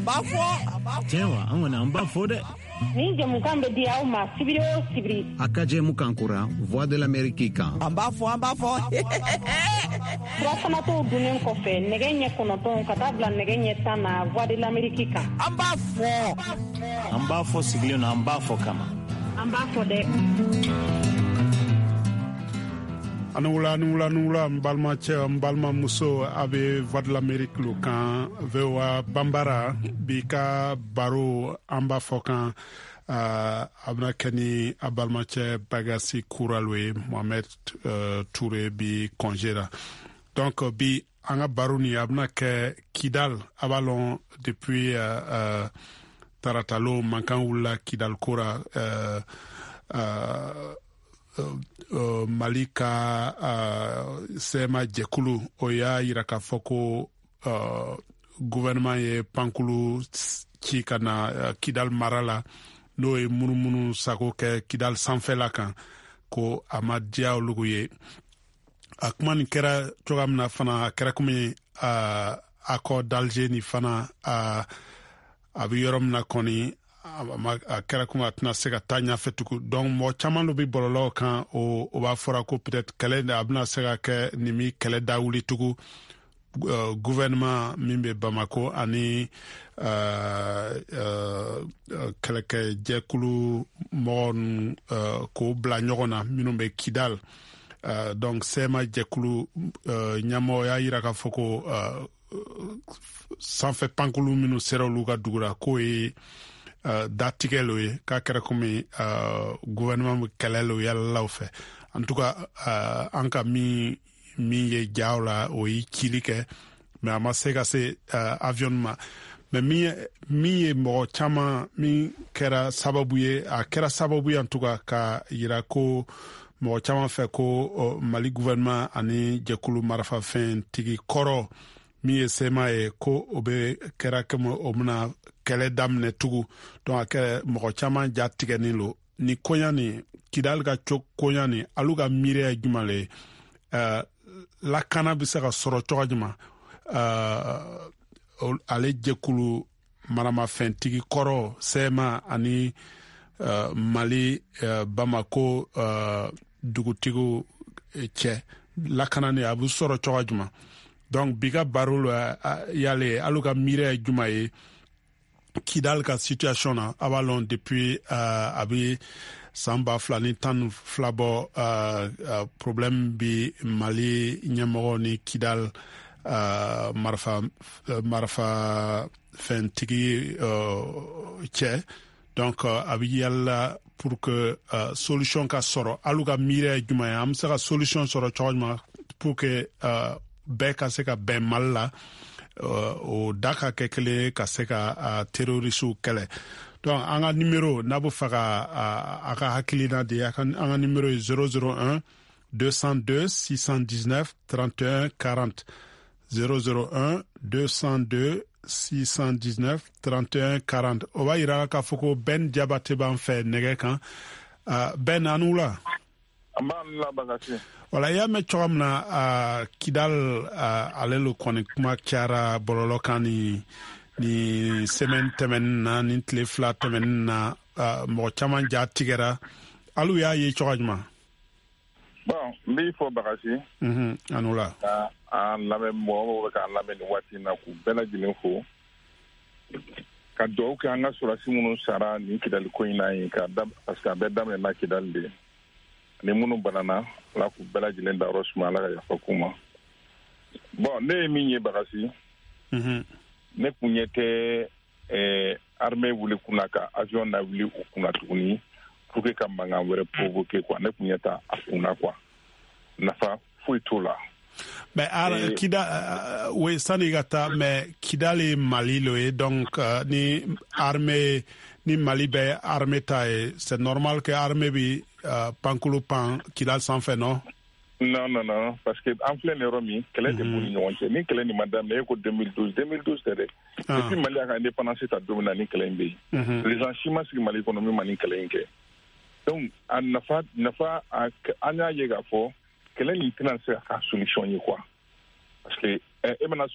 Tewa, angona amba fode. Ni jamu kambe dia uma sibiri o sibiri. Akaje mukankura, Voix de l'Amérique kan. Amba fo. Brasana to dunen kofe, negenye konoton katabla negenye tana Voix de l'Amérique kan. Amba fo siglio na amba fo kama. Amba fo de. Anula mbalma che mbalma muso abe Voix de l'Amérique lo kan vewa bambara bika baro amba fokan abna keni abalma che bagasi kuralwe Mohamed Touré bi congéra donc bi anga baruni abna ke Kidal abalon depuis taratalo mankan wula Kidal kora Malika Sema Jekulu oya yiraka foko gouvernement ye pankulu ci kana Kidal marala no e munumunu sako ke Kidal sanfɛla kan ko amadia olugu ye akuma ni kɛra cogoya min na fana a kɛra komi accord d'Alger ni fana a bɛ yɔrɔ min na kɔni a kɛra kuma a tɛna se ka taa ɲɛfɛ tugun donc mɔgɔ caman dɔ bɛ bɔlɔlɔw kan o b'a fɔra ko peut-être kɛlɛ a bɛna se ka kɛ nin min kɛlɛ da wuli tugun gouvernement min bɛ Bamako ani kɛlɛkɛjɛkulu mɔgɔ ninnu k'o bila ɲɔgɔn na minnu bɛ Kidal donc sɛma jɛkulu ɲɛmɔgɔ y'a yira k'a fɔ ko sanfɛ pankulu minnu sera olu ka dugu la k'o ye datigɛ lo ye k'a kɛra komi gouvernement bɛ kɛlɛ lo yalalaw fɛ en tout cas an ka min ye jaw la o ye cili kɛ mais a ma se ka se avion ma mais min ye mɔgɔ caman min kɛra sababu ye a kɛra sababu ye en tout cas ka yira ko mɔgɔ caman fɛ ko Mali gouvernement ani jɛkulu marafafɛn tigi kɔrɔ min ye sema ye ko o bɛ kɛra kɛmɛ o bɛna kɛlɛ daminɛ tugun donc a kɛra mɔgɔ caman ja tigɛlen lo ni koɲa ni Kidal ka koɲa ni alu ka miiriya ye jumɛn le ye lakana bɛ se ka sɔrɔ cogo jumɛn ale jɛkulu maramafɛntigi kɔrɔ sema ani Mali Bamako dugutigiw cɛ lakana ni a bɛ sɔrɔ cogo jumɛn donc biga baro la yale alu ka miiriya ye jumɛn ye Kidal ka situation na a b'a lɔn depuis a bɛ san 2012 bɔ problème bi Mali ɲɛmɔgɔ ni Kidal marifa fɛntigi cɛ donc a bɛ yala pour que solution ka sɔrɔ alu ka miiriya ye jumɛn ye an bɛ se ka solution sɔrɔ cogo jumɛn pour que bɛɛ ka se ka bɛn Mali la o da ka kɛ kelen ka se ka terroriste kɛlɛ donc an ka numéro n'a bɛ fɛ ka a ka hakilina di an ka numéro ye 001 202 619 31 40 001 202 619 31 40 o b'a yira k'a fɔ ko Ben Jabate b'an fɛ nɛgɛ kan Ben an n'u la wala i y'a mɛn cogo min na Kidal ale lo kɔni kuma cayara bɔlɔlɔ kan ni semaine tɛmɛnin na ni tile fila tɛmɛnin na mɔgɔ caman ja tigɛra alu y'a ye cogo jumɛn bon n b'i fɔ Bagasi an n'u la an lamɛn mɔgɔw bɛ k'an lamɛn nin waati in na k'u bɛɛ lajɛlen fo ka dugawu kɛ an ka sɔrɔdasi minnu sara nin Kidali ko in na yen parce que a bɛɛ daminɛna Kidali de ni minnu banana Ala k'u bɛɛ lajɛlen da yɔrɔ suma Ala ka yafa k'u ma bon ne ye min ye Bagasi ne kun ɲɛ tɛ armée wuli kunna ka avion na wuli u kunna tuguni pour que ka mankan wɛrɛ provoquer quoi ne kun ɲɛ t'a kunna quoi nafa foyi t'o la mais Kidal oui sani ka taa mais Kidal ye Mali lo ye donc ni armée ni Mali bɛ armée ta ye c'est normal que armée bi pankulu pan Kidal sanfɛ non non parce que an filɛ nin yɔrɔ min kɛlɛ de b'u ni ɲɔgɔn cɛ ni kɛlɛ nin ma daminɛ e ko 2012 tɛ dɛ depuis Mali y'a ka indépendance ta don min na ni kɛlɛ in bɛ yen président si ma sigi Mali kɔnɔ min ma ni kɛlɛ in kɛ donc a nafa an y'a ye k'a fɔ kɛlɛ nin tɛna se ka solution ye quoi parce que e mana